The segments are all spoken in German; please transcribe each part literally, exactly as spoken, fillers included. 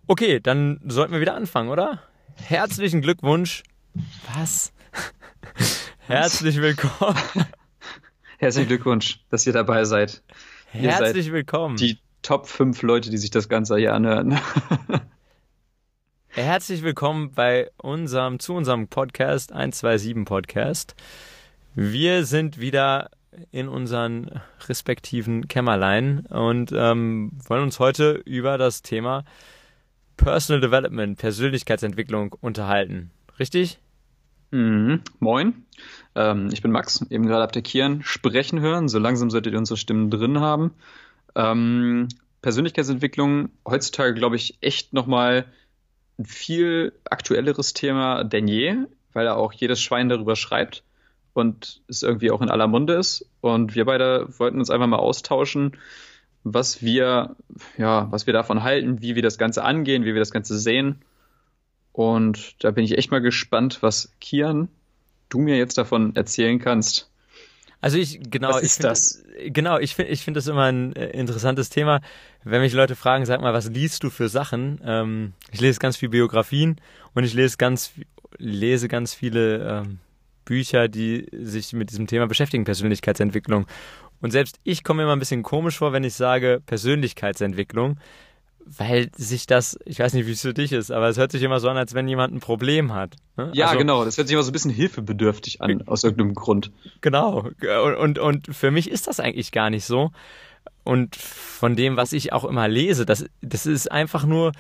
Okay, dann sollten wir wieder anfangen, oder? Herzlichen Glückwunsch. Was? Herzlich willkommen. Herzlichen Glückwunsch, dass ihr dabei seid. Ihr Herzlich seid willkommen. die Top fünf Leute, die sich das Ganze hier anhören. Herzlich willkommen bei unserem, zu unserem Podcast, eins zwei sieben Podcast. Wir sind wieder in unseren respektiven Kämmerlein und ähm, wollen uns heute über das Thema Personal Development, Persönlichkeitsentwicklung unterhalten. Richtig? Mhm. Moin, ähm, ich bin Max, eben gerade habt ihr Kian sprechen hören. So langsam solltet ihr unsere Stimmen drin haben. Ähm, Persönlichkeitsentwicklung, heutzutage glaube ich echt nochmal ein viel aktuelleres Thema denn je, weil da auch jedes Schwein darüber schreibt und es irgendwie auch in aller Munde ist. Und wir beide wollten uns einfach mal austauschen, was wir, ja, was wir davon halten, wie wir das Ganze angehen, wie wir das Ganze sehen. Und da bin ich echt mal gespannt, was Kian, du mir jetzt davon erzählen kannst. Also ich, genau, Was ich ist find, das? Genau, ich finde ich finde das immer ein äh, interessantes Thema, wenn mich Leute fragen, sag mal, was liest du für Sachen? Ähm, ich lese ganz viel Biografien und ich lese ganz, lese ganz viele ähm, Bücher, die sich mit diesem Thema beschäftigen, Persönlichkeitsentwicklung. Und selbst ich komme mir immer ein bisschen komisch vor, wenn ich sage Persönlichkeitsentwicklung, weil sich das, ich weiß nicht, wie es für dich ist, aber es hört sich immer so an, als wenn jemand ein Problem hat. Ne? Ja, Also, genau, das hört sich immer so ein bisschen hilfebedürftig an, aus irgendeinem Grund. Genau. Und, und, und für mich ist das eigentlich gar nicht so. Und von dem, was ich auch immer lese, das, das ist einfach nur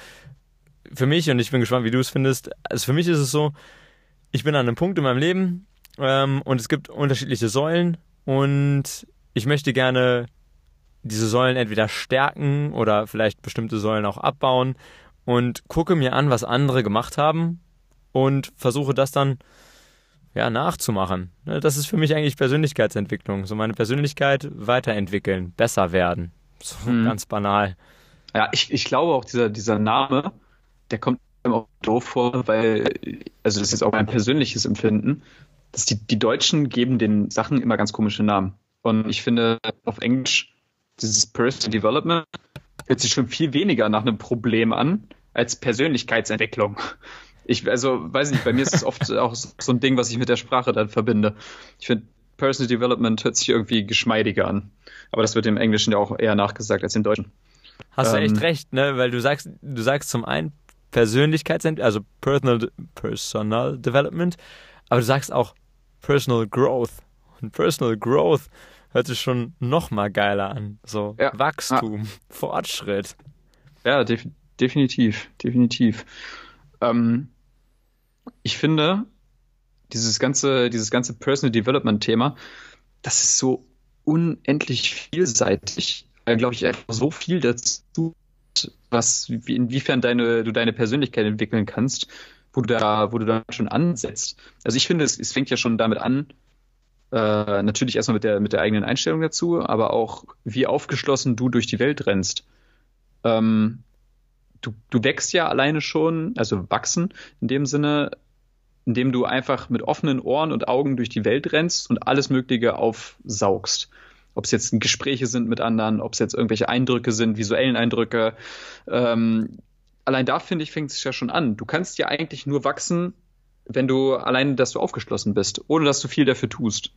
für mich, und ich bin gespannt, wie du es findest, also für mich ist es so, ich bin an einem Punkt in meinem Leben ähm, und es gibt unterschiedliche Säulen und ich möchte gerne diese Säulen entweder stärken oder vielleicht bestimmte Säulen auch abbauen und gucke mir an, was andere gemacht haben und versuche das dann ja, nachzumachen. Das ist für mich eigentlich Persönlichkeitsentwicklung. So meine Persönlichkeit weiterentwickeln, besser werden. So Mhm. ganz banal. Ja, ich, ich glaube auch, dieser, dieser Name, der kommt einem auch doof vor, weil, also das ist jetzt auch mein persönliches Empfinden, dass die, die Deutschen geben den Sachen immer ganz komische Namen. Und ich finde, auf Englisch, dieses Personal Development hört sich schon viel weniger nach einem Problem an, als Persönlichkeitsentwicklung. Ich, also, weiß nicht, bei mir ist es oft auch so ein Ding, was ich mit der Sprache dann verbinde. Ich finde, Personal Development hört sich irgendwie geschmeidiger an. Aber das wird im Englischen ja auch eher nachgesagt als im Deutschen. Hast du echt Ähm, recht, ne? Weil du sagst, du sagst zum einen Persönlichkeitsentwicklung, also Personal, Personal Development, aber du sagst auch Personal Growth. Und Personal Growth hört sich schon noch mal geiler an. So Ja. Wachstum, Fortschritt. Ja, def definitiv, definitiv. Ähm, ich finde, dieses ganze, dieses ganze Personal Development Thema, das ist so unendlich vielseitig. Da glaube ich einfach so viel dazu, was, wie, inwiefern deine, du deine Persönlichkeit entwickeln kannst, wo du da, wo du da schon ansetzt. Also ich finde, es, es fängt ja schon damit an, äh, natürlich erstmal mit der, mit der eigenen Einstellung dazu, aber auch, wie aufgeschlossen du durch die Welt rennst. Ähm, du, du wächst ja alleine schon, also wachsen in dem Sinne, indem du einfach mit offenen Ohren und Augen durch die Welt rennst und alles Mögliche aufsaugst. Ob es jetzt Gespräche sind mit anderen, ob es jetzt irgendwelche Eindrücke sind, visuellen Eindrücke. Ähm, allein da, finde ich, fängt es ja schon an. Du kannst ja eigentlich nur wachsen, wenn du allein, dass du aufgeschlossen bist, ohne dass du viel dafür tust.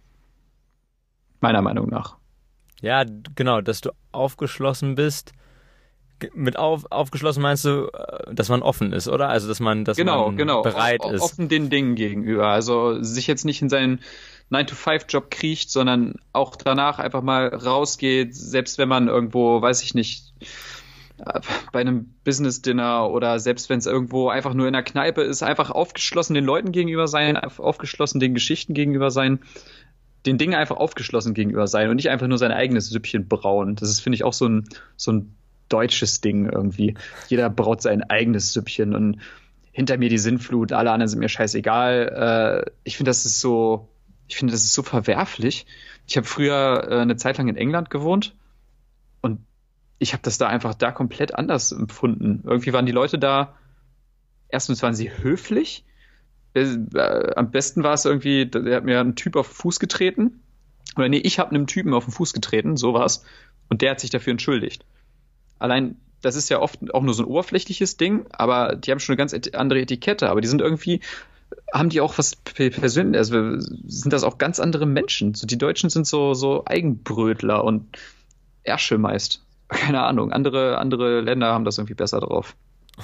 Meiner Meinung nach. Ja, genau, dass du aufgeschlossen bist. Ge- Mit auf, aufgeschlossen meinst du, äh, dass man offen ist, oder? Also, dass man, dass Genau, man genau. bereit O- o- ist. Offen den Dingen gegenüber. Also sich jetzt nicht in seinen nine to five Job kriecht, sondern auch danach einfach mal rausgeht, selbst wenn man irgendwo, weiß ich nicht, äh, bei einem Business-Dinner oder selbst wenn es irgendwo einfach nur in der Kneipe ist, einfach aufgeschlossen den Leuten gegenüber sein, einfach aufgeschlossen den Geschichten gegenüber sein, den Dingen einfach aufgeschlossen gegenüber sein und nicht einfach nur sein eigenes Süppchen brauen. Das ist, finde ich, auch so ein, so ein deutsches Ding irgendwie. Jeder braut sein eigenes Süppchen und hinter mir die Sinnflut, alle anderen sind mir scheißegal. Äh, ich finde, das ist so, ich finde, das ist so verwerflich. Ich habe früher äh, eine Zeit lang in England gewohnt und ich habe das da einfach da komplett anders empfunden. Irgendwie waren die Leute da, erstens waren sie höflich. Äh, äh, am besten war es irgendwie, der hat mir einen Typ auf den Fuß getreten. Oder nee, ich habe einem Typen auf den Fuß getreten, so war's. Und der hat sich dafür entschuldigt. Allein das ist ja oft auch nur so ein oberflächliches Ding, aber die haben schon eine ganz et- andere Etikette, aber die sind irgendwie, haben die auch was persönlich, also sind das auch ganz andere Menschen. So, die Deutschen sind so, so Eigenbrötler und Ärsche meist. Keine Ahnung, andere, andere Länder haben das irgendwie besser drauf.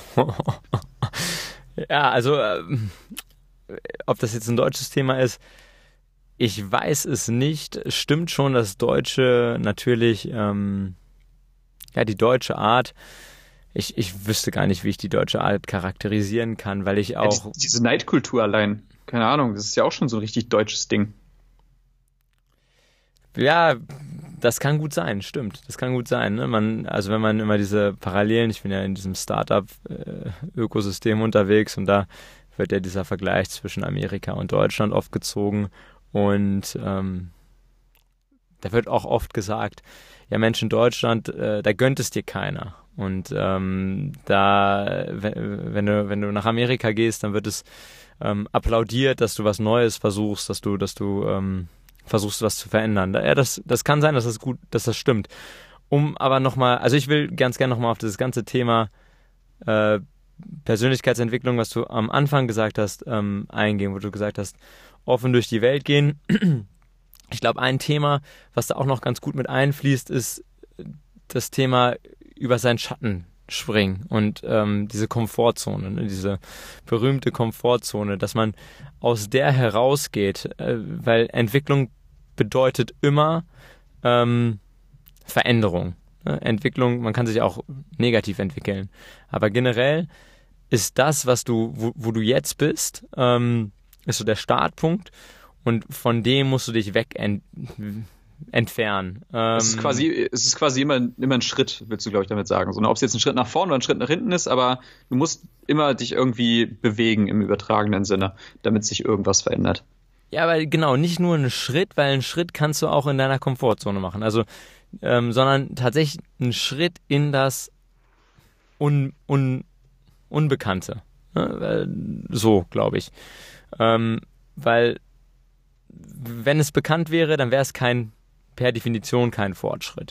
Ja, also ähm, ob das jetzt ein deutsches Thema ist, ich weiß es nicht. Es stimmt schon, dass Deutsche natürlich, ähm, ja, die deutsche Art, ich, ich wüsste gar nicht, wie ich die deutsche Art charakterisieren kann, weil ich Ja, auch, die, diese Neidkultur allein, keine Ahnung, das ist ja auch schon so ein richtig deutsches Ding. ja, das kann gut sein, stimmt. Das kann gut sein. Ne? Man, also wenn man immer diese Parallelen, ich bin ja in diesem Startup-Ökosystem unterwegs und da wird ja dieser Vergleich zwischen Amerika und Deutschland oft gezogen und ähm, da wird auch oft gesagt, ja Mensch, in Deutschland, äh, da gönnt es dir keiner. Und ähm, da, wenn, wenn du, wenn du nach Amerika gehst, dann wird es ähm, applaudiert, dass du was Neues versuchst, dass du, dass du ähm, versuchst, was zu verändern. Ja, das, das kann sein, dass das gut, dass das stimmt. Um aber nochmal, also ich will ganz gerne nochmal auf das ganze Thema äh, Persönlichkeitsentwicklung, was du am Anfang gesagt hast, ähm, eingehen, wo du gesagt hast, offen durch die Welt gehen. Ich glaube, ein Thema, was da auch noch ganz gut mit einfließt, ist das Thema über seinen Schatten springen und ähm, diese Komfortzone, ne, diese berühmte Komfortzone, dass man aus der herausgeht, äh, weil Entwicklung bedeutet immer ähm, Veränderung. Ne? Entwicklung, man kann sich auch negativ entwickeln, aber generell ist das, was du, wo, wo du jetzt bist, ähm, ist so der Startpunkt und von dem musst du dich weg ent entfernen. Ähm, Es ist quasi, es ist quasi immer, immer ein Schritt, willst du, glaube ich, damit sagen. So, ne, ob es jetzt ein Schritt nach vorne oder ein Schritt nach hinten ist, aber du musst immer dich irgendwie bewegen im übertragenen Sinne, damit sich irgendwas verändert. Ja, aber genau, nicht nur einen Schritt, weil einen Schritt kannst du auch in deiner Komfortzone machen. Also, ähm, sondern tatsächlich einen Schritt in das Un, Un, Unbekannte. Ne? So, glaube ich. Ähm, weil, wenn es bekannt wäre, dann wäre es kein, per Definition kein Fortschritt.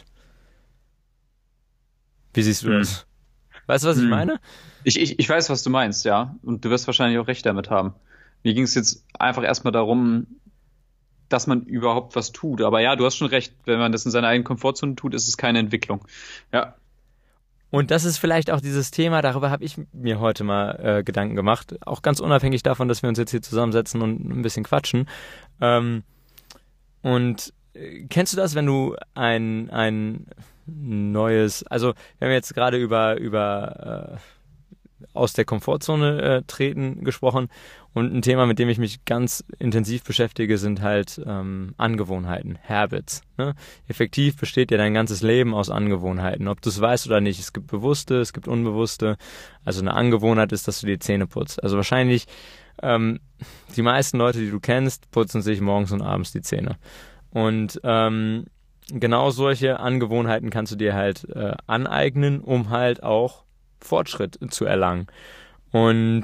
Wie siehst du Hm. das? Weißt du, was ich Hm. meine? Ich, ich, ich weiß, was du meinst, ja. Und du wirst wahrscheinlich auch recht damit haben. Mir ging es jetzt einfach erstmal darum, dass man überhaupt was tut. Aber ja, du hast schon recht. Wenn man das in seiner eigenen Komfortzone tut, ist es keine Entwicklung. Ja. Und das ist vielleicht auch dieses Thema, darüber habe ich mir heute mal äh, Gedanken gemacht, auch ganz unabhängig davon, dass wir uns jetzt hier zusammensetzen und ein bisschen quatschen. Ähm, und äh, kennst du das, wenn du ein, ein neues, also wir haben jetzt gerade über, über äh, aus der Komfortzone äh, treten gesprochen und ein Thema, mit dem ich mich ganz intensiv beschäftige, sind halt ähm, Angewohnheiten, Habits. Ne? Effektiv besteht ja dein ganzes Leben aus Angewohnheiten, ob du es weißt oder nicht. Es gibt bewusste, es gibt unbewusste. Also eine Angewohnheit ist, dass du die Zähne putzt. Also wahrscheinlich ähm, die meisten Leute, die du kennst, putzen sich morgens und abends die Zähne. Und ähm, genau solche Angewohnheiten kannst du dir halt äh, aneignen, um halt auch Fortschritt zu erlangen. Und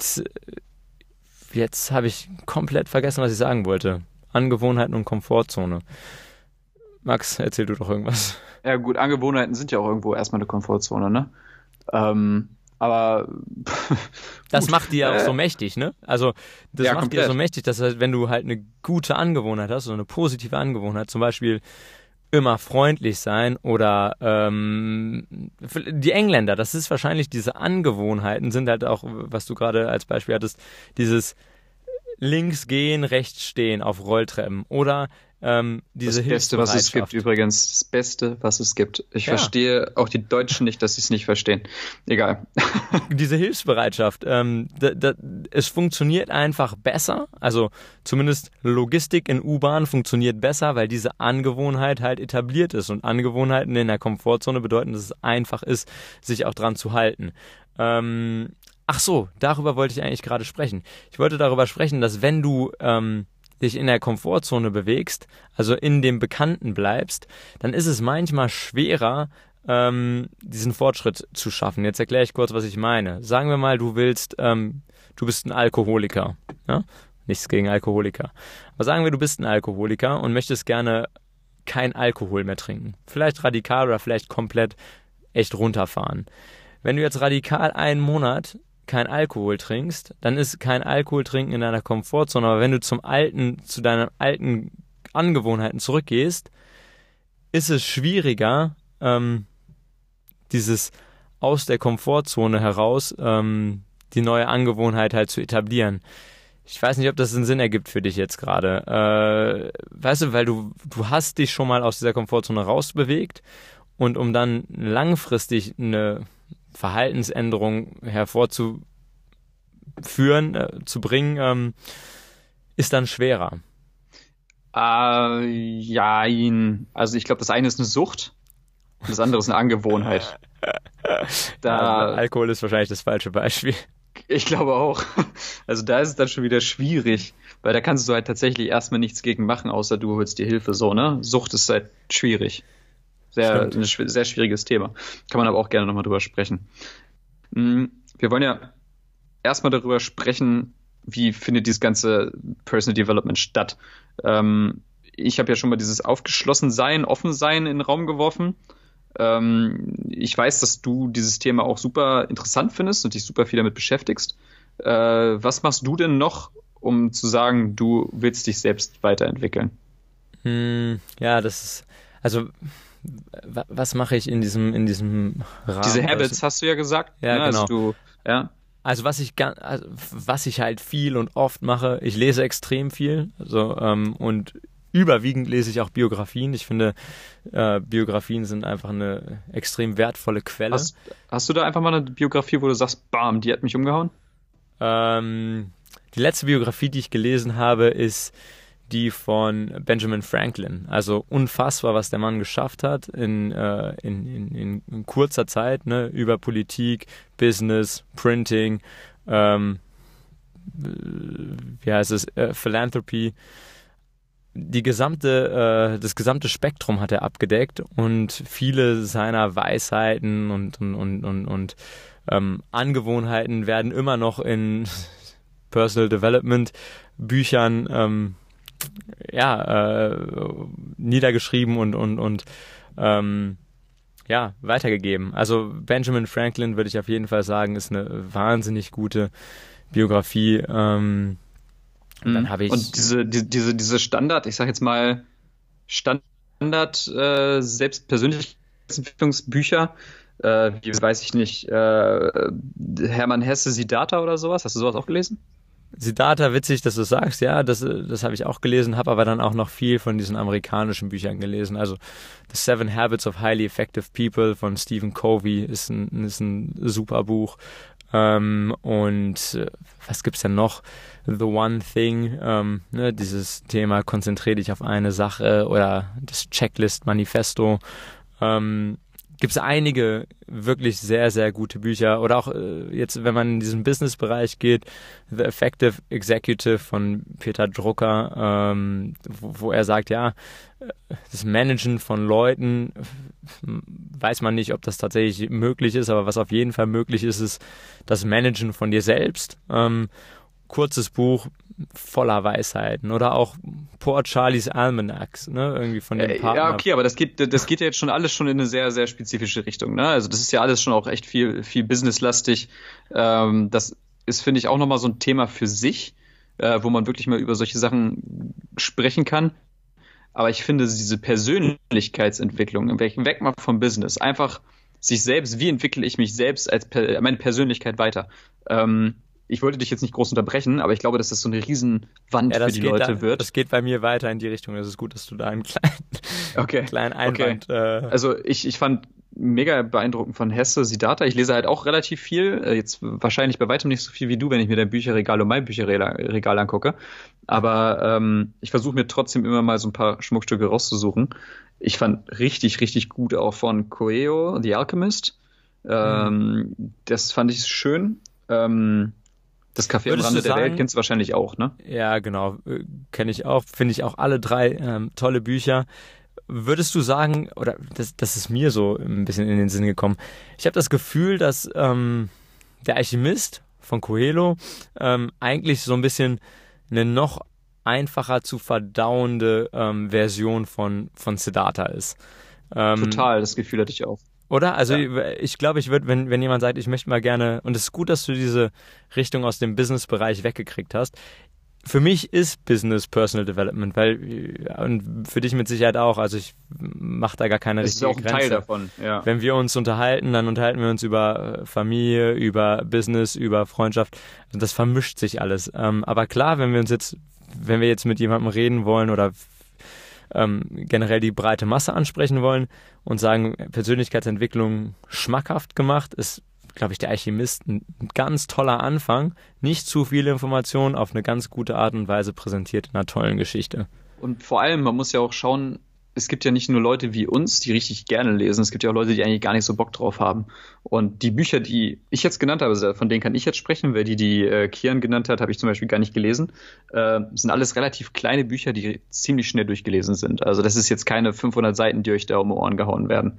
jetzt habe ich komplett vergessen, was ich sagen wollte. Angewohnheiten und Komfortzone. Max, erzähl du doch irgendwas. Ja, gut, Angewohnheiten sind ja auch irgendwo erstmal eine Komfortzone, ne? Ähm, aber Das gut. macht die ja auch Äh, so mächtig, ne? Also das Ja, macht die ja komplett. so mächtig, dass halt, wenn du halt eine gute Angewohnheit hast, so eine positive Angewohnheit, zum Beispiel immer freundlich sein oder ähm, die Engländer, das ist wahrscheinlich diese Angewohnheiten, sind halt auch, was du gerade als Beispiel hattest, dieses links gehen, rechts stehen auf Rolltreppen oder ähm, diese Das Beste, was es gibt, Hilfsbereitschaft. übrigens. Das Beste, was es gibt. Ich Ja. verstehe auch die Deutschen nicht, dass sie es nicht verstehen. Egal. Diese Hilfsbereitschaft, ähm, da, da, es funktioniert einfach besser, also zumindest Logistik in U-Bahn funktioniert besser, weil diese Angewohnheit halt etabliert ist und Angewohnheiten in der Komfortzone bedeuten, dass es einfach ist, sich auch dran zu halten. Ähm, ach so, darüber wollte ich eigentlich gerade sprechen. Ich wollte darüber sprechen, dass wenn du ähm, dich in der Komfortzone bewegst, also in dem Bekannten bleibst, dann ist es manchmal schwerer, ähm, diesen Fortschritt zu schaffen. Jetzt erkläre ich kurz, was ich meine. Sagen wir mal, du willst, ähm, du bist ein Alkoholiker. Ja? Nichts gegen Alkoholiker. Aber sagen wir, du bist ein Alkoholiker und möchtest gerne kein Alkohol mehr trinken. Vielleicht radikal oder vielleicht komplett echt runterfahren. wenn du jetzt radikal einen Monat kein Alkohol trinkst, dann ist kein Alkohol trinken in deiner Komfortzone, aber wenn du zum alten, zu deinen alten Angewohnheiten zurückgehst, ist es schwieriger, ähm, dieses aus der Komfortzone heraus ähm, die neue Angewohnheit halt zu etablieren. Ich weiß nicht, ob das einen Sinn ergibt für dich jetzt gerade. Äh, weißt du, weil du, du hast dich schon mal aus dieser Komfortzone rausbewegt und um dann langfristig eine Verhaltensänderung hervorzuführen, äh, zu bringen, ähm, ist dann schwerer. Äh, ja, also ich glaube, das eine ist eine Sucht und das andere ist eine Angewohnheit. Da, ja, Alkohol ist wahrscheinlich das falsche Beispiel. Ich glaube auch. Also da ist es dann schon wieder schwierig, weil da kannst du halt tatsächlich erstmal nichts gegen machen, außer du holst dir Hilfe so, ne? Sucht ist halt schwierig. Sehr, ein sehr schwieriges Thema. Kann man aber auch gerne nochmal drüber sprechen. Wir wollen ja erstmal darüber sprechen, wie findet dieses ganze Personal Development statt. Ähm, ich habe ja schon mal dieses Aufgeschlossensein, Offensein in den Raum geworfen. Ähm, ich weiß, dass du dieses Thema auch super interessant findest und dich super viel damit beschäftigst. Äh, was machst du denn noch, um zu sagen, du willst dich selbst weiterentwickeln? Hm, ja, das ist, also was mache ich in diesem, in diesem Rahmen? Diese Habits hast du ja gesagt. Ja, ne? genau. Also, du, ja. also was ich ganz, also was ich halt viel und oft mache, ich lese extrem viel, also ähm, und überwiegend lese ich auch Biografien. Ich finde, äh, Biografien sind einfach eine extrem wertvolle Quelle. Hast, hast du da einfach mal eine Biografie, wo du sagst, bam, die hat mich umgehauen? Ähm, die letzte Biografie, die ich gelesen habe, ist die von Benjamin Franklin. Also unfassbar, was der Mann geschafft hat in, äh, in, in, in kurzer Zeit, ne, über Politik, Business, Printing, ähm, wie heißt es, äh, Philanthropy. Die gesamte, äh, das gesamte Spektrum hat er abgedeckt und viele seiner Weisheiten und, und, und, und, und ähm, Angewohnheiten werden immer noch in Personal Development Büchern ähm, ja, äh, niedergeschrieben und, und, und ähm, ja, weitergegeben. Also Benjamin Franklin, würde ich auf jeden Fall sagen, ist eine wahnsinnig gute Biografie. Ähm, und dann habe ich. Und diese, die, diese, diese Standard, ich sag jetzt mal, Standard äh, Selbstpersönlichkeitsentwicklungsbücher, äh, wie weiß ich nicht, äh, Hermann Hesse, Siddhartha oder sowas, hast du sowas auch gelesen? Siddhartha, witzig, dass du sagst, ja, das, das habe ich auch gelesen, habe aber dann auch noch viel von diesen amerikanischen Büchern gelesen. Also The Seven Habits of Highly Effective People von Stephen Covey ist ein, ist ein super Buch. Ähm, und äh, was gibt's denn noch? The One Thing, ähm, ne, dieses Thema, konzentriere dich auf eine Sache oder das Checklist-Manifesto. Ähm, gibt es einige wirklich sehr, sehr gute Bücher. Oder auch äh, jetzt, wenn man in diesen Business-Bereich geht, The Effective Executive von Peter Drucker, ähm, wo, wo er sagt, ja, das Managen von Leuten, weiß man nicht, ob das tatsächlich möglich ist, aber was auf jeden Fall möglich ist, ist das Managen von dir selbst. Ähm, kurzes Buch, voller Weisheiten. Oder auch Poor Charlie's Almanacs, ne, irgendwie von dem Partner. Ja, okay, aber das geht, das geht ja jetzt schon alles schon in eine sehr, sehr spezifische Richtung, ne? Also das ist ja alles schon auch echt viel, viel businesslastig. Ähm, das ist, finde ich, auch nochmal so ein Thema für sich, äh, wo man wirklich mal über solche Sachen sprechen kann. Aber ich finde, diese Persönlichkeitsentwicklung, weg mal vom Business, einfach sich selbst, wie entwickle ich mich selbst als per, meine Persönlichkeit weiter? Ähm, ich wollte dich jetzt nicht groß unterbrechen, aber ich glaube, dass das so eine Riesenwand ja, für die Leute da, wird. Das geht bei mir weiter in die Richtung. Es ist gut, dass du da einen kleinen, okay. kleinen Einwand... Okay. Äh, also ich, ich fand mega beeindruckend von Hesse, Siddhartha. Ich lese halt auch relativ viel. Jetzt wahrscheinlich bei weitem nicht so viel wie du, wenn ich mir dein Bücherregal und mein Bücherregal angucke. Aber ähm, ich versuche mir trotzdem immer mal so ein paar Schmuckstücke rauszusuchen. Ich fand richtig, richtig gut auch von Coelho, The Alchemist. Ähm, mhm. Das fand ich schön. Ähm, Das Café Würdest am Rande sagen, der Welt kennst du wahrscheinlich auch, ne? Ja, genau. Kenne ich auch. Finde ich auch alle drei ähm, tolle Bücher. Würdest du sagen, oder das, das ist mir so ein bisschen in den Sinn gekommen, ich habe das Gefühl, dass ähm, der Alchemist von Coelho ähm, eigentlich so ein bisschen eine noch einfacher zu verdauende ähm, Version von, von Siddhartha ist. Ähm, Total, das Gefühl hatte ich auch. Oder? Also Ja. ich glaube, ich würde, wenn, wenn jemand sagt, ich möchte mal gerne, und es ist gut, dass du diese Richtung aus dem Business-Bereich weggekriegt hast. Für mich ist Business Personal Development, weil, und für dich mit Sicherheit auch, also ich mache da gar keine Das ist richtige auch ein Grenze. Teil davon, ja. Wenn wir uns unterhalten, dann unterhalten wir uns über Familie, über Business, über Freundschaft. Das vermischt sich alles. Ähm, aber klar, wenn wir uns jetzt, wenn wir jetzt mit jemandem reden wollen oder ähm, generell die breite Masse ansprechen wollen und sagen, Persönlichkeitsentwicklung schmackhaft gemacht, ist, glaube ich, der Alchemist ein ganz toller Anfang. Nicht zu viele Informationen auf eine ganz gute Art und Weise präsentiert in einer tollen Geschichte. Und vor allem, man muss ja auch schauen, es gibt ja nicht nur Leute wie uns, die richtig gerne lesen, es gibt ja auch Leute, die eigentlich gar nicht so Bock drauf haben. Und die Bücher, die ich jetzt genannt habe, von denen kann ich jetzt sprechen, weil die, die äh, Kian genannt hat, habe ich zum Beispiel gar nicht gelesen. Äh, sind alles relativ kleine Bücher, die ziemlich schnell durchgelesen sind. Also das ist jetzt keine fünfhundert Seiten, die euch da um die Ohren gehauen werden.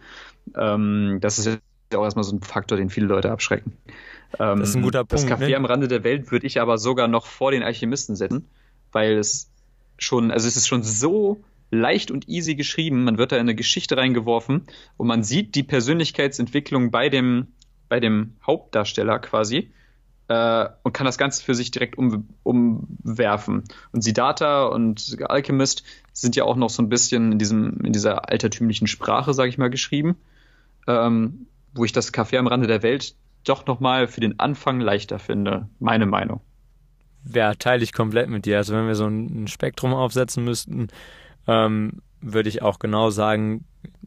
Ähm, das ist ja auch erstmal so ein Faktor, den viele Leute abschrecken. Ähm, das ist ein guter Punkt. Das Café ne? am Rande der Welt würde ich aber sogar noch vor den Alchemisten setzen, weil es schon, also es ist schon so leicht und easy geschrieben, man wird da in eine Geschichte reingeworfen und man sieht die Persönlichkeitsentwicklung bei dem, bei dem Hauptdarsteller quasi äh, und kann das Ganze für sich direkt um, umwerfen. Und Siddhartha und Alchemist sind ja auch noch so ein bisschen in diesem, in dieser altertümlichen Sprache, sage ich mal, geschrieben, ähm, wo ich das Café am Rande der Welt doch nochmal für den Anfang leichter finde, meine Meinung. Ja, teile ich komplett mit dir. Also wenn wir so ein Spektrum aufsetzen müssten, ähm, würde ich auch genau sagen,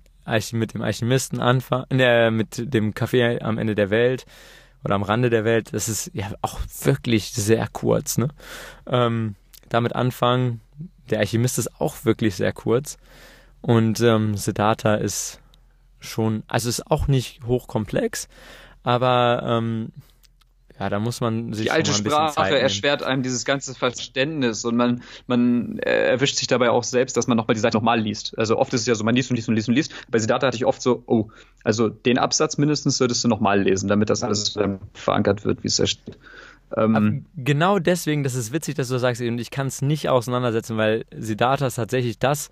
mit dem Alchemisten anfangen, äh, mit dem Café am Ende der Welt oder am Rande der Welt, das ist ja auch wirklich sehr kurz, ne? Ähm, damit anfangen, der Alchemist ist auch wirklich sehr kurz und ähm, Siddhartha ist schon, also ist auch nicht hochkomplex, aber ähm, ja, da muss man sich Die alte schon mal ein bisschen Zeit Sprache nehmen. erschwert einem dieses ganze Verständnis und man, man äh, erwischt sich dabei auch selbst, dass man nochmal die Seite nochmal liest. Also oft ist es ja so, man liest und liest und liest und liest. Bei Siddhartha hatte ich oft so, oh, also den Absatz mindestens solltest du nochmal lesen, damit das alles ähm, verankert wird, wie es da steht. Ähm, genau deswegen, das ist witzig, dass du das sagst, und ich kann es nicht auseinandersetzen, weil Siddhartha ist tatsächlich das,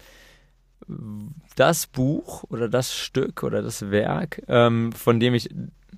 das Buch oder das Stück oder das Werk, ähm, von dem ich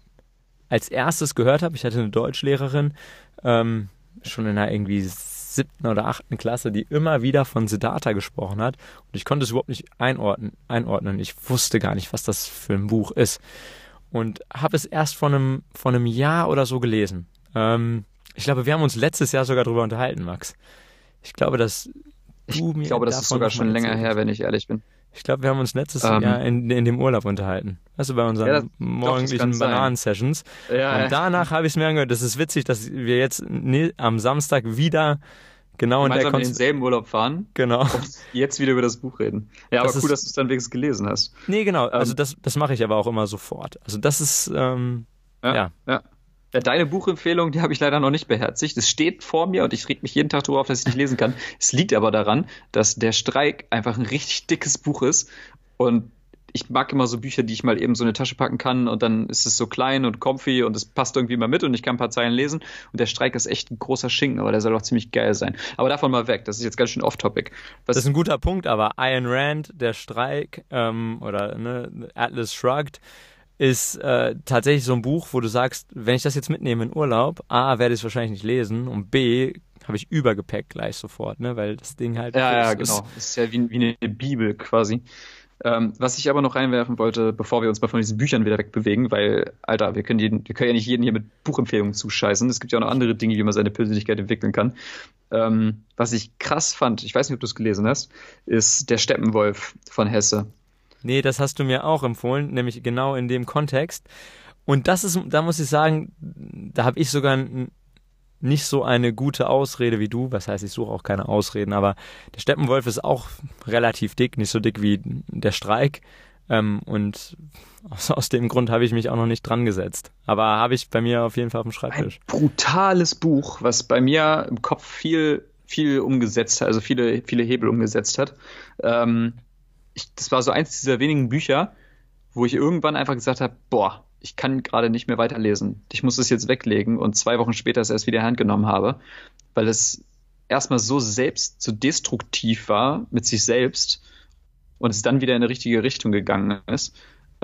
als erstes gehört habe. Ich hatte eine Deutschlehrerin, ähm, schon in einer irgendwie siebten oder achten Klasse, die immer wieder von Siddhartha gesprochen hat. Und ich konnte es überhaupt nicht einordnen. einordnen. Ich wusste gar nicht, was das für ein Buch ist. Und habe es erst vor einem, vor einem Jahr oder so gelesen. Ähm, ich glaube, wir haben uns letztes Jahr sogar darüber unterhalten, Max. Ich glaube, dass du mir ich glaube, das ist sogar schon länger her, wenn ich ehrlich bin. Ich glaube, wir haben uns letztes Ähm, Jahr in, in dem Urlaub unterhalten. Also bei unseren Ja, das- doch, das morgendlichen kann sein. Bananen-Sessions. Ja, Und danach habe ich es mir angehört. Das ist witzig, dass wir jetzt ne, am Samstag wieder genau in der gemeinsam in Konst denselben Urlaub fahren Genau. und jetzt wieder über das Buch reden. Ja, Das aber cool, ist- dass du es dann wenigstens gelesen hast. Nee, genau. Also Ähm, das, das mache ich aber auch immer sofort. Also das ist, ähm, ja. ja. ja. Ja, deine Buchempfehlung, die habe ich leider noch nicht beherzigt. Es steht vor mir und ich reg mich jeden Tag darüber auf, dass ich nicht lesen kann. Es liegt aber daran, dass Der Streik einfach ein richtig dickes Buch ist und ich mag immer so Bücher, die ich mal eben so in eine Tasche packen kann und dann ist es so klein und comfy und es passt irgendwie mal mit und ich kann ein paar Zeilen lesen und Der Streik ist echt ein großer Schinken, aber der soll auch ziemlich geil sein. Aber davon mal weg, das ist jetzt ganz schön off-topic. Was Das ist ein guter Punkt, aber Ayn Rand, der Streik ähm, oder ne, Atlas Shrugged, ist äh, tatsächlich so ein Buch, wo du sagst, wenn ich das jetzt mitnehme in Urlaub, A, werde ich es wahrscheinlich nicht lesen und B, habe ich Übergepäck gleich sofort, ne, weil das Ding halt Ja, ja, groß ist. genau. Das ist ja wie, wie eine Bibel quasi. Ähm, was ich aber noch reinwerfen wollte, bevor wir uns mal von diesen Büchern wieder wegbewegen, weil, Alter, wir können, jeden, wir können ja nicht jeden hier mit Buchempfehlungen zuscheißen. Es gibt ja auch noch andere Dinge, wie man seine Persönlichkeit entwickeln kann. Ähm, was ich krass fand, ich weiß nicht, ob du es gelesen hast, ist Der Steppenwolf von Hesse. Nee, das hast du mir auch empfohlen, nämlich genau in dem Kontext. Und das ist, da muss ich sagen, da habe ich sogar n- nicht so eine gute Ausrede wie du. Was heißt, ich suche auch keine Ausreden, aber der Steppenwolf ist auch relativ dick, nicht so dick wie der Streik. Ähm, und aus, aus dem Grund habe ich mich auch noch nicht dran gesetzt. Aber habe ich bei mir auf jeden Fall auf dem Ein Schreibtisch. brutales Buch, was bei mir im Kopf viel, viel umgesetzt hat, also viele, viele Hebel umgesetzt hat. Ähm, ich, das war so eins dieser wenigen Bücher, wo ich irgendwann einfach gesagt habe, boah, ich kann gerade nicht mehr weiterlesen. Ich muss es jetzt weglegen und zwei Wochen später es erst wieder in die Hand genommen habe, weil es erstmal so selbst, so destruktiv war mit sich selbst und es dann wieder in eine richtige Richtung gegangen ist. Äh,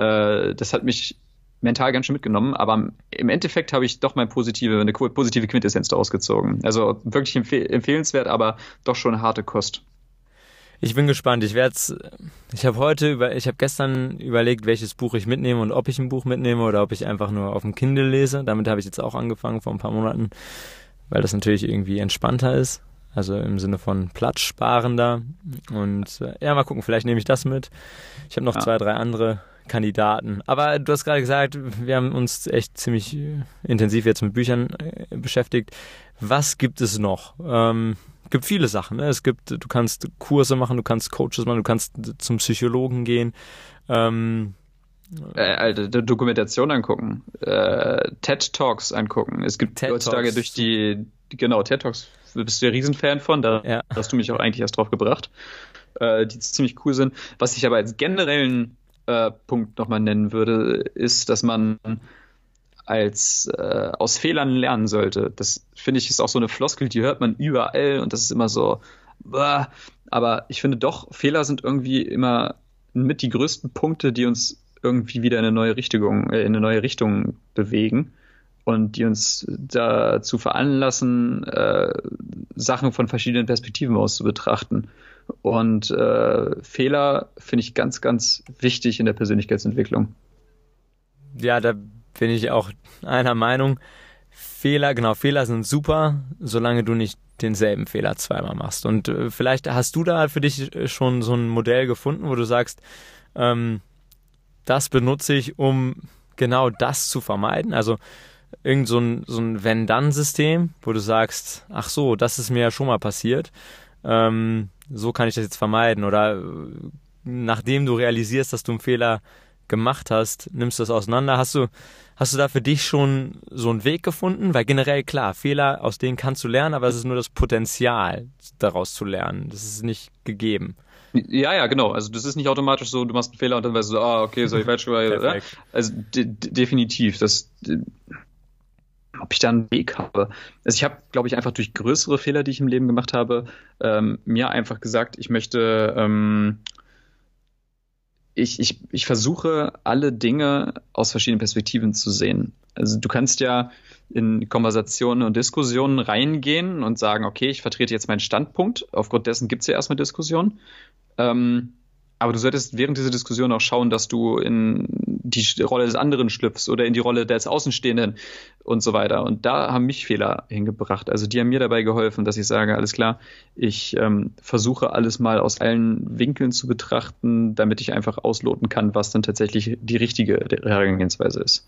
Äh, das hat mich mental ganz schön mitgenommen, aber im Endeffekt habe ich doch mal positive, eine positive Quintessenz daraus gezogen. Also wirklich empfehl- empfehlenswert, aber doch schon harte Kost. Ich bin gespannt. Ich werde ich habe heute über, ich habe gestern überlegt, welches Buch ich mitnehme und ob ich ein Buch mitnehme oder ob ich einfach nur auf dem Kindle lese. Damit habe ich jetzt auch angefangen vor ein paar Monaten, weil das natürlich irgendwie entspannter ist. Also im Sinne von platzsparender. Und ja, mal gucken, vielleicht nehme ich das mit. Ich habe noch ja. zwei, drei andere Kandidaten. Aber du hast gerade gesagt, wir haben uns echt ziemlich intensiv jetzt mit Büchern äh, beschäftigt. Was gibt es noch? Ähm, gibt viele Sachen. Ne? Es gibt, du kannst Kurse machen, du kannst Coaches machen, du kannst zum Psychologen gehen. Ähm, äh, alte Dokumentation angucken, äh, TED Talks angucken. Es gibt heutzutage durch die, genau, TED Talks bist du ja Riesenfan von, da ja. hast du mich auch eigentlich erst drauf gebracht, äh, die ziemlich cool sind. Was ich aber als generellen äh, Punkt nochmal nennen würde, ist, dass man als äh, aus Fehlern lernen sollte. Das finde ich ist auch so eine Floskel, die hört man überall und das ist immer so, bah. Aber ich finde doch, Fehler sind irgendwie immer mit die größten Punkte, die uns irgendwie wieder in eine neue Richtung, äh, in eine neue Richtung bewegen und die uns dazu veranlassen, äh, Sachen von verschiedenen Perspektiven aus zu betrachten. Und äh, Fehler finde ich ganz, ganz wichtig in der Persönlichkeitsentwicklung. Ja, da bin ich auch einer Meinung. Fehler, genau, Fehler sind super, solange du nicht denselben Fehler zweimal machst. Und äh, vielleicht hast du da für dich schon so ein Modell gefunden, wo du sagst, ähm, das benutze ich, um genau das zu vermeiden. Also irgend so ein, so ein Wenn-Dann-System, wo du sagst, ach so, das ist mir ja schon mal passiert. Ähm, so kann ich das jetzt vermeiden. Oder äh, nachdem du realisierst, dass du einen Fehler gemacht hast, nimmst du das auseinander. Hast du, hast du da für dich schon so einen Weg gefunden? Weil generell, klar, Fehler, aus denen kannst du lernen, aber es ist nur das Potenzial, daraus zu lernen. Das ist nicht gegeben. Ja, ja, genau. Also das ist nicht automatisch so, du machst einen Fehler und dann weißt du so, ah, okay, so ich weiß schon, ja? Also de- de- definitiv. Das, de- ob ich da einen Weg habe. Also ich habe, glaube ich, einfach durch größere Fehler, die ich im Leben gemacht habe, ähm, mir einfach gesagt, ich möchte ähm, Ich, ich, ich versuche, alle Dinge aus verschiedenen Perspektiven zu sehen. Also du kannst ja in Konversationen und Diskussionen reingehen und sagen, okay, ich vertrete jetzt meinen Standpunkt. Aufgrund dessen gibt es ja erstmal Diskussionen. Ähm, aber du solltest während dieser Diskussion auch schauen, dass du in die Rolle des anderen schlüpfst oder in die Rolle des Außenstehenden und so weiter. Und da haben mich Fehler hingebracht. Also die haben mir dabei geholfen, dass ich sage, alles klar, ich ähm, versuche alles mal aus allen Winkeln zu betrachten, damit ich einfach ausloten kann, was dann tatsächlich die richtige Herangehensweise ist.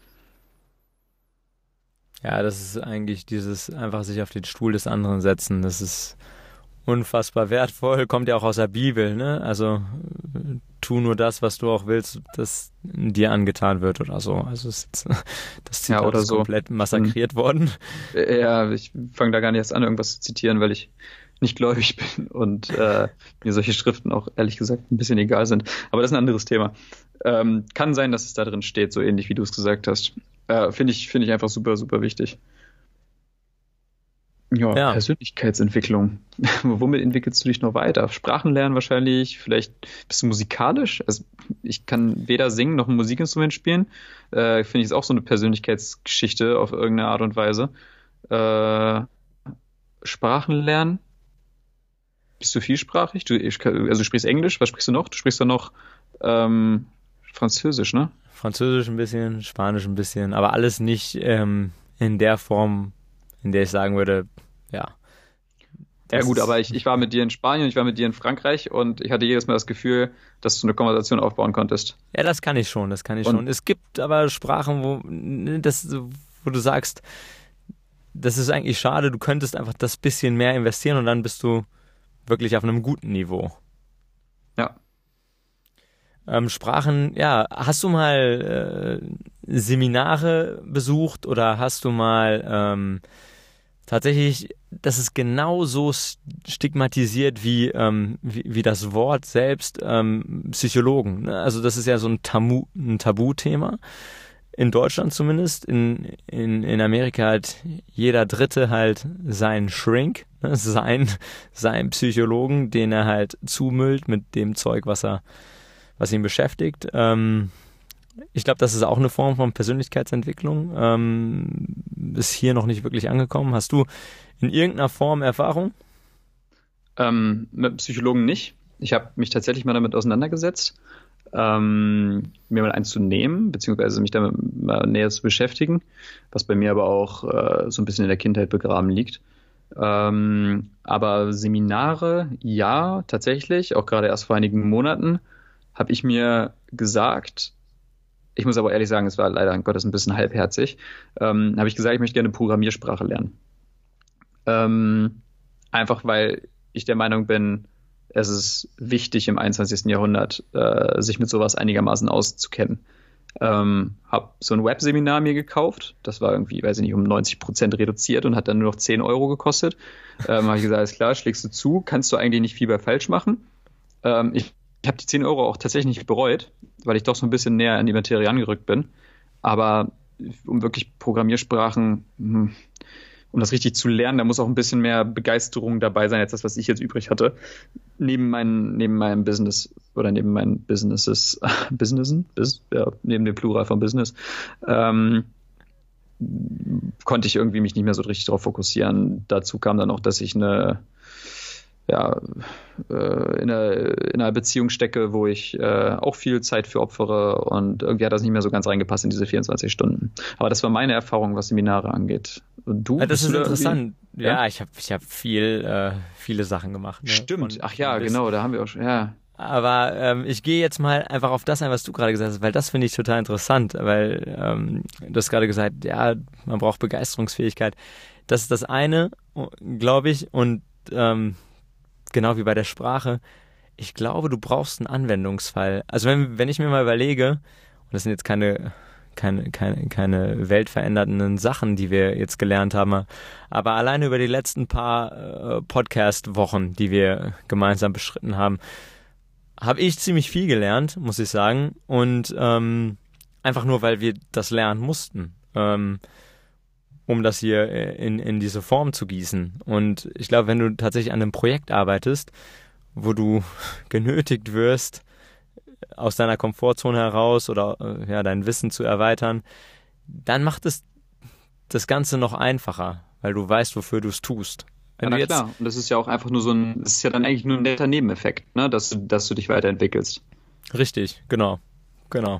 Ja, das ist eigentlich dieses einfach sich auf den Stuhl des anderen setzen. Das ist unfassbar wertvoll, kommt ja auch aus der Bibel, ne? Also tu nur das, was du auch willst, dass dir angetan wird oder so. Also es ist, das Zitat ja, oder ist so. komplett massakriert mhm. worden. Ja, ich fange da gar nicht erst an, irgendwas zu zitieren, weil ich nicht gläubig bin und äh, mir solche Schriften auch ehrlich gesagt ein bisschen egal sind. Aber das ist ein anderes Thema. Ähm, kann sein, dass es da drin steht, so ähnlich wie du es gesagt hast. Äh, Finde ich, finde ich einfach super, super wichtig. Ja, ja, Persönlichkeitsentwicklung. Womit entwickelst du dich noch weiter? Sprachen lernen wahrscheinlich, vielleicht bist du musikalisch. Also ich kann weder singen noch ein Musikinstrument spielen. Äh, Finde ich ist auch so eine Persönlichkeitsgeschichte auf irgendeine Art und Weise. Äh, Sprachen lernen. Bist du vielsprachig? Du, ich, also du sprichst Englisch, was sprichst du noch? Du sprichst dann noch ähm, Französisch, ne? Französisch ein bisschen, Spanisch ein bisschen, aber alles nicht ähm, in der Form, in der ich sagen würde, ja. Ja gut, aber ich, ich war mit dir in Spanien, ich war mit dir in Frankreich und ich hatte jedes Mal das Gefühl, dass du eine Konversation aufbauen konntest. Ja, das kann ich schon, das kann ich und schon. Es gibt aber Sprachen, wo, das, wo du sagst, das ist eigentlich schade, du könntest einfach das bisschen mehr investieren und dann bist du wirklich auf einem guten Niveau. Ja. Ähm, Sprachen, ja, hast du mal äh, Seminare besucht oder hast du mal ähm, tatsächlich, das ist genau so stigmatisiert wie, ähm, wie, wie das Wort selbst, ähm, Psychologen. Ne? Also das ist ja so ein, Tabu, ein Tabuthema, in Deutschland zumindest. In, in, in Amerika hat jeder Dritte halt seinen Shrink, ne? sein, seinen Psychologen, den er halt zumüllt mit dem Zeug, was er was ihn beschäftigt. Ähm, Ich glaube, das ist auch eine Form von Persönlichkeitsentwicklung. Ähm, ist hier noch nicht wirklich angekommen. Hast du in irgendeiner Form Erfahrung? Ähm, mit Psychologen nicht. Ich habe mich tatsächlich mal damit auseinandergesetzt, ähm, mir mal eins zu nehmen, beziehungsweise mich damit mal näher zu beschäftigen, was bei mir aber auch äh, so ein bisschen in der Kindheit begraben liegt. Ähm, aber Seminare, ja, tatsächlich, auch gerade erst vor einigen Monaten, habe ich mir gesagt, ich muss aber ehrlich sagen, es war leider Gottes ein bisschen halbherzig, ähm, habe ich gesagt, ich möchte gerne Programmiersprache lernen. Ähm, einfach weil ich der Meinung bin, es ist wichtig im einundzwanzigsten Jahrhundert, äh, sich mit sowas einigermaßen auszukennen. Ähm, habe so ein Webseminar mir gekauft, das war irgendwie, weiß ich nicht, um neunzig Prozent reduziert und hat dann nur noch zehn Euro gekostet. Ähm, habe ich gesagt, alles klar, schlägst du zu, kannst du eigentlich nicht viel bei falsch machen. Ähm, ich ich habe die zehn Euro auch tatsächlich nicht bereut, weil ich doch so ein bisschen näher an die Materie angerückt bin. Aber um wirklich Programmiersprachen, hm, um das richtig zu lernen, da muss auch ein bisschen mehr Begeisterung dabei sein, als das, was ich jetzt übrig hatte. Neben meinen, neben meinem Business oder neben meinen Businesses, Businessen, Bis, ja, neben dem Plural von Business, ähm, konnte ich irgendwie mich nicht mehr so richtig darauf fokussieren. Dazu kam dann auch, dass ich eine ja, äh, in, einer, in einer Beziehung stecke, wo ich äh, auch viel Zeit für opfere und irgendwie hat das nicht mehr so ganz reingepasst in diese vierundzwanzig Stunden. Aber das war meine Erfahrung, was Seminare angeht. Und du? Ja, das ist da interessant. Ja, ja, ich habe ich hab viel, äh, viele Sachen gemacht. Ne? Stimmt. Von, Ach ja, bis, genau, da haben wir auch schon, ja. Aber ähm, ich gehe jetzt mal einfach auf das ein, was du gerade gesagt hast, weil das finde ich total interessant, weil ähm, du hast gerade gesagt, ja, man braucht Begeisterungsfähigkeit. Das ist das eine, glaube ich, und ähm, genau wie bei der Sprache, ich glaube, du brauchst einen Anwendungsfall. Also wenn, wenn ich mir mal überlege, und das sind jetzt keine, keine, keine, keine weltverändernden Sachen, die wir jetzt gelernt haben, aber alleine über die letzten paar äh, Podcast-Wochen, die wir gemeinsam beschritten haben, habe ich ziemlich viel gelernt, muss ich sagen. Und ähm, einfach nur, weil wir das lernen mussten. Ähm, um das hier in, in diese Form zu gießen. Und ich glaube, wenn du tatsächlich an einem Projekt arbeitest, wo du genötigt wirst, aus deiner Komfortzone heraus oder äh, ja, dein Wissen zu erweitern, dann macht es das Ganze noch einfacher, weil du weißt, wofür du es tust. Wenn Ja, du na jetzt, klar. Und das ist ja auch einfach nur so ein, das ist ja dann eigentlich nur ein netter Nebeneffekt, ne, dass du, dass du dich weiterentwickelst. Richtig, genau, genau.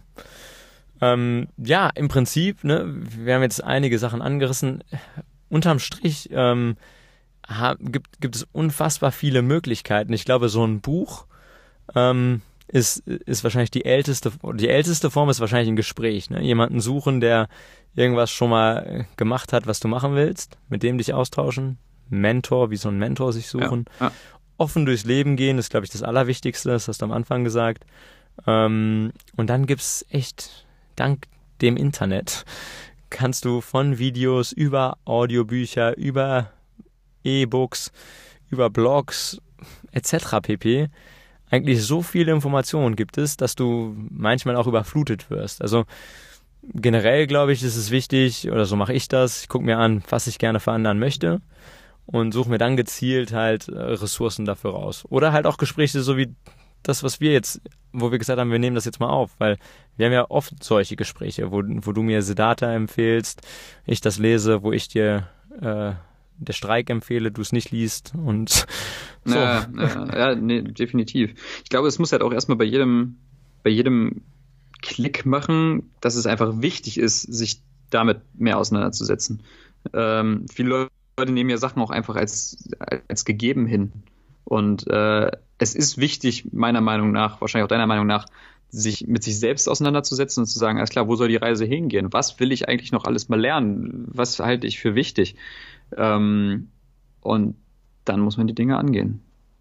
Ähm, ja, im Prinzip, ne, wir haben jetzt einige Sachen angerissen. Unterm Strich ähm, ha, gibt, gibt es unfassbar viele Möglichkeiten. Ich glaube, so ein Buch ähm, ist, ist wahrscheinlich die älteste, die älteste Form ist wahrscheinlich ein Gespräch. Ne? Jemanden suchen, der irgendwas schon mal gemacht hat, was du machen willst, mit dem dich austauschen. Mentor, wie so ein Mentor sich suchen. Ja, ja. Offen durchs Leben gehen, ist, glaube ich, das Allerwichtigste, das hast du am Anfang gesagt. Ähm, und dann gibt's echt dank dem Internet kannst du von Videos über Audiobücher, über E-Books, über Blogs et cetera pp. Eigentlich so viele Informationen gibt es, dass du manchmal auch überflutet wirst. Also generell glaube ich, ist es wichtig, oder so mache ich das, ich gucke mir an, was ich gerne verändern möchte und suche mir dann gezielt halt Ressourcen dafür raus. Oder halt auch Gespräche, so wie das, was wir jetzt, wo wir gesagt haben, wir nehmen das jetzt mal auf, weil wir haben ja oft solche Gespräche, wo, wo du mir Siddhartha empfehlst, ich das lese, wo ich dir äh, der Streik empfehle, du es nicht liest und so. Ja, ja, ja, nee, definitiv. Ich glaube, es muss halt auch erstmal bei jedem, bei jedem Klick machen, dass es einfach wichtig ist, sich damit mehr auseinanderzusetzen. Ähm, viele Leute nehmen ja Sachen auch einfach als, als gegeben hin. Und äh, es ist wichtig, meiner Meinung nach, wahrscheinlich auch deiner Meinung nach, sich mit sich selbst auseinanderzusetzen und zu sagen, alles klar, wo soll die Reise hingehen? Was will ich eigentlich noch alles mal lernen? Was halte ich für wichtig? Ähm, und dann muss man die Dinge angehen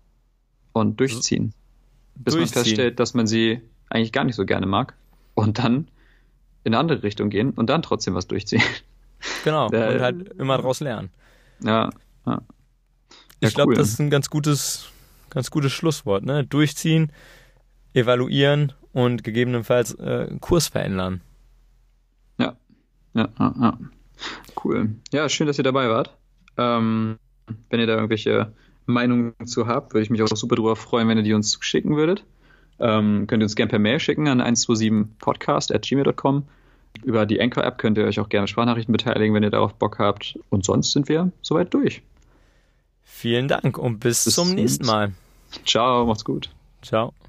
und durchziehen, bis durchziehen. man feststellt, dass man sie eigentlich gar nicht so gerne mag und dann in eine andere Richtung gehen und dann trotzdem was durchziehen. Genau, äh, und halt immer draus lernen. Ja, ja. Ja, ich glaube, cool. das ist ein ganz gutes, ganz gutes Schlusswort, ne? Durchziehen, evaluieren und gegebenenfalls äh, Kurs verändern. Ja, ja, ja, ja. Cool. Ja, schön, dass ihr dabei wart. Ähm, wenn ihr da irgendwelche Meinungen zu habt, würde ich mich auch super drüber freuen, wenn ihr die uns schicken würdet. Ähm, könnt ihr uns gerne per Mail schicken an eins zwei sieben podcast at gmail dot com. Über die Anchor-App könnt ihr euch auch gerne Sprachnachrichten beteiligen, wenn ihr darauf Bock habt. Und sonst sind wir soweit durch. Vielen Dank und bis, bis zum nächsten Mal. Ciao, macht's gut. Ciao.